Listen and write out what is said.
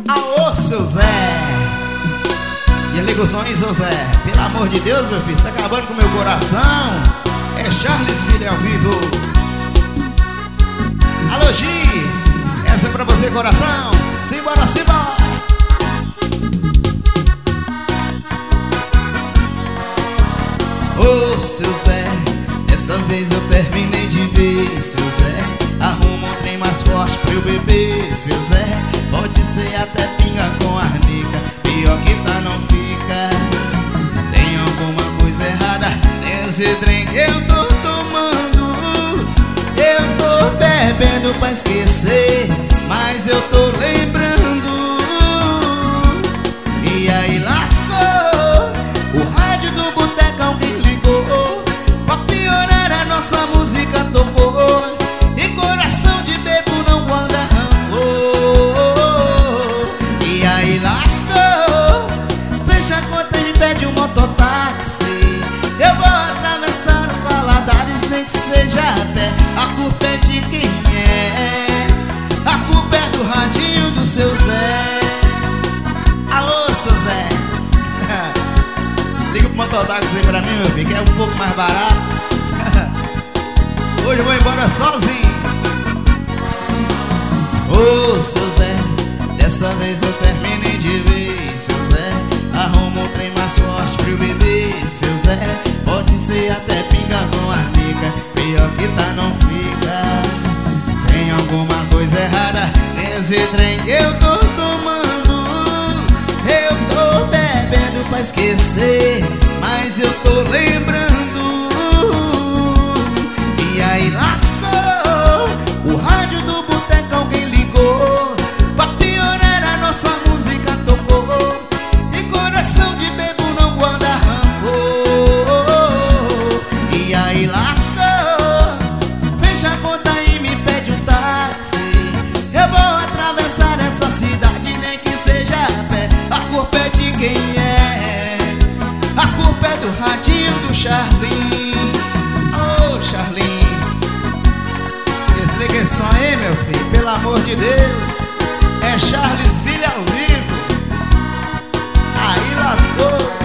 Aô, seu Zé. E liga o som aí, seu Zé. Pelo amor de Deus, meu filho, você tá acabando com o meu coração. É Charlesville ao vivo. Alô, Gi. Essa é pra você, coração. Simbora, simbora. Ô, seu Zé, dessa vez eu terminei de ver. Seu Zé, arruma um trem mais forte pra eu beber. Seu Zé, pode ser até pinga com arnica, pior que tá não fica. Tem alguma coisa errada nesse trem que eu tô tomando. Eu tô bebendo pra esquecer, mas eu tô lembrando. E aí lascou, o rádio do boteco alguém ligou, pra piorar a nossa música tocou, e coração de bebo não guarda rancor. E aí lascou, fecha a conta e me pede um mototáxi. Eu vou atravessar o Valadares, nem que seja a pé. A culpa é de quem é, a culpa é do radinho do seu Zé. Alô, seu Zé. Liga pro mototáxi aí pra mim, meu filho, que é um pouco mais barato. Hoje eu vou embora sozinho. Ô, seu Zé, dessa vez eu terminei de ver. Seu Zé, arruma um trem mais forte pra eu beber. Seu Zé, pode ser até pinga com arnica, pior que tá não fica. Tem alguma coisa errada nesse trem que eu tô tomando. Eu tô bebendo pra esquecer, mas eu tô lembrando. E aí lascou, o rádio do boteco alguém ligou, pra piorar a nossa música tocou, e coração de bebo não guarda rancor. E aí lascou, fecha a conta e me pede um táxi. Eu vou atravessar essa cidade, nem que seja a pé. A culpa é de quem é, a culpa é do radinho do Charlinho. Ô, Charlinho, desliga esse som aí, meu filho, pelo amor de Deus. É Charlesville ao vivo. Aí lascou.